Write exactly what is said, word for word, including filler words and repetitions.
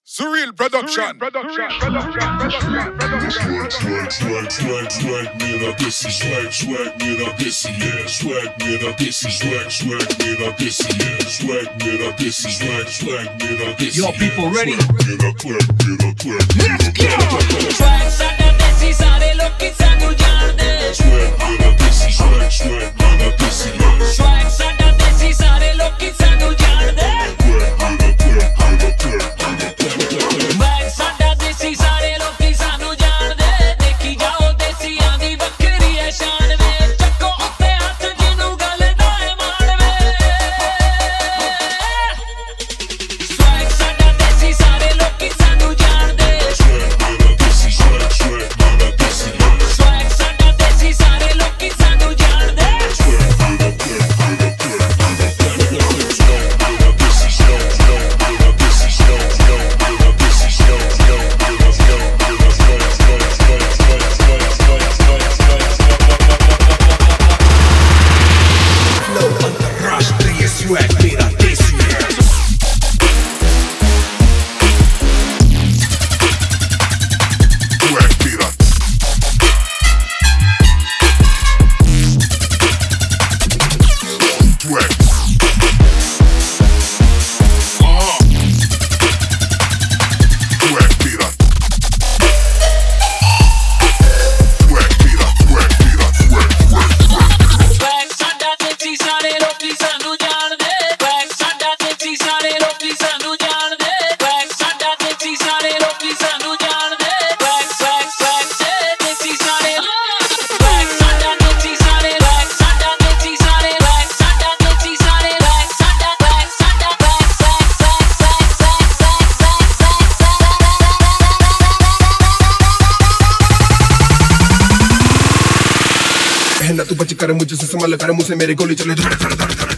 Surreal Production. Production. Production. Production. Production. Swag, swag, swag, swag, mera desi. Swag, swag, mera desi, yeah. Swag, mera desi. Swag, swag, mera desi, yeah. Swag, mera desi. Swag, swag, mera desi. Yo, people ready? Mera clap, mera clap, Let's go! Swag ਸਾਡਾ ਦੇਸੀ ਸਾਰੇ ਲੋਕੀ ਸਾਨੂੰ ਜਾਣਦੇ Swag, mera desi. Swag, swag, mera desi, yeah. Swag ਸਾਡਾ ਦੇਸੀ ਸਾਰੇ ਲੋਕੀ ਸਾਨੂੰ ਜਾਣਦੇ Mera clap, mera clap, mera clap. Swag ਸਾਡਾ ਦੇਸੀ ਸਾਰੇ ਲੋਕੀ ਸਾਨੂੰ ਜਾਣਦੇ ਦੇਖੀ ਜਾਓ ਦੇਸੀਆਂ ਦੀ ਵੱਖਰੀ ਐ ਸ਼ਾਨ ਵੇ ਚੱਕੋ ਉੱਤੇ ਹੱਥ ਜਿਹਨੂੰ ਗੱਲ ਦਾ ਏ ਮਾਣ ਵੇ Swag ਸਾਡਾ ਦੇਸੀ ਸਾਰੇ ਲੋਕੀ ਸਾਨੂੰ ਜਾਣਦੇ Swag, mera desi. Swag, Swag ਸਾਡਾ ਦੇਸੀ ਸਾਰੇ swag, mera desi, yeah. ਲੋਕੀ ਸਾਨੂੰ ਜਾਣਦੇ Antarrashtria swag mera desi hai. Swag, mera. Swag. Ah. Swag, mera. Swag, mera, swag, mera, swag, swag, swag. Swag ਸਾਡਾ ਦੇਸੀ ਸਾਰੇ ਲੋਕੀ ਸਾਨੂੰ ਜਾਣਦੇ Swag ਸਾਡਾ ਦੇਸੀ ਸਾਰੇ ਲੋਕੀ ਸਾਨੂੰ ਜਾਣਦੇ Swag ਸਾਡਾ ਦੇਸੀ ਸਾਰੇ ਲੋਕੀ ਸਾਨੂੰ ਜਾਣਦੇ Swag swag swag ਸੇ ਦੇਸੀ ਸਾਰੇ Swag ਸਾਡਾ ਦੇਸੀ ਸਾਰੇ Swag ਸਾਡਾ ਦੇਸੀ ਸਾਰੇ Swag ਸਾਡਾ ਦੇਸੀ ਸਾਰੇ Swag ਸਾਡਾ Swag ਸਾਡਾ Swag swag swag swag swag swag कहना तू बच कर मुझसे संभल कर मुझसे मेरे गोली चले धड़ धड़ धड़ धड़